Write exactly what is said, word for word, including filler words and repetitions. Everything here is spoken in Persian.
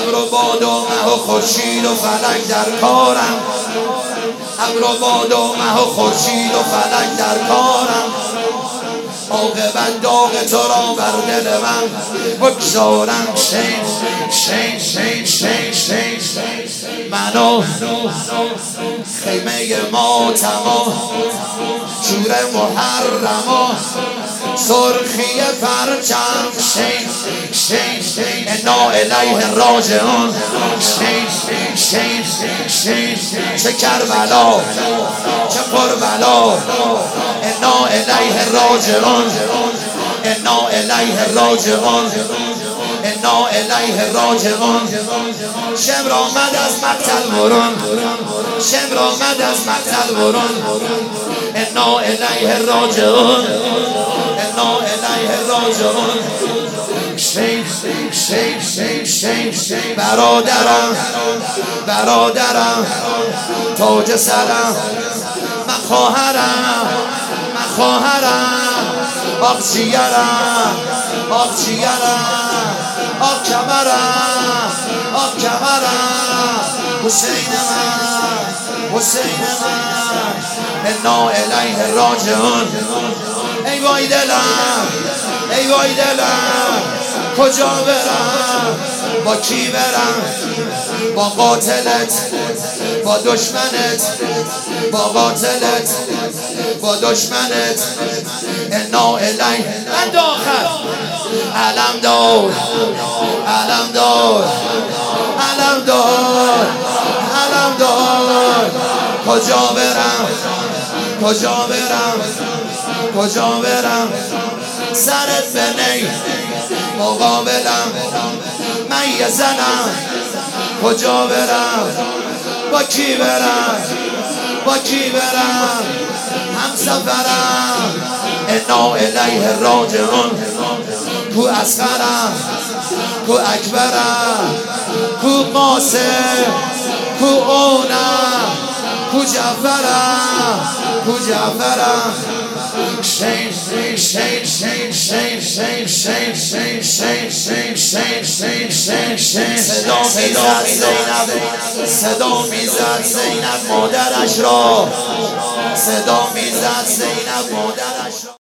ابر و باد و مه و خورشید و فلک در کارم، ابر و باد و مه و خورشید و فلک در کارم. عاقبت داغ تو را بر دل من بگذارم. شین شین شین شین شین منو خیمه ماتما شور محرم و سرخی پرچم. شین شین شین انا الیه راجعون. شین شین شین چه کربلا چه پربلا. انا الیه راجعون انا الیه راجعون انا الیه راجعون. شمر آمد از مقتل برون، شمر آمد از مقتل برون. انا الیه راجعون انا الیه راجعون. شین شین شین شین شین برادرم برادرم تاج سرم من خواهرم من خواهرم. آق جیگرم آق جیگرم آق کمرم آق کمرم. حسین من حسین من انا الیه راجعون. ای وای دلم ای وای دلم کجا برم با کی برم؟ با قاتلت با دشمنت با قاتلت با دشمنت. انا الیه من داخل علم دار علم دار علم دار علم دار. کجا برم کجا برم کجا برم؟ سرت بنی مقابلم من یه زنم. کجا برم با کی برم با کی برم؟ هم سفرم. انا الیه راجعون. کو اصغرم کو اکبرم کو قاسم کو اونم کو جعفرم کو جعفرم. شین شین شین شین شین شین شین شین شین شین شین شین شین شین. صدا میزد زینب صدا میزد زینب مادرش را، صدا میزد زینب مادرش را.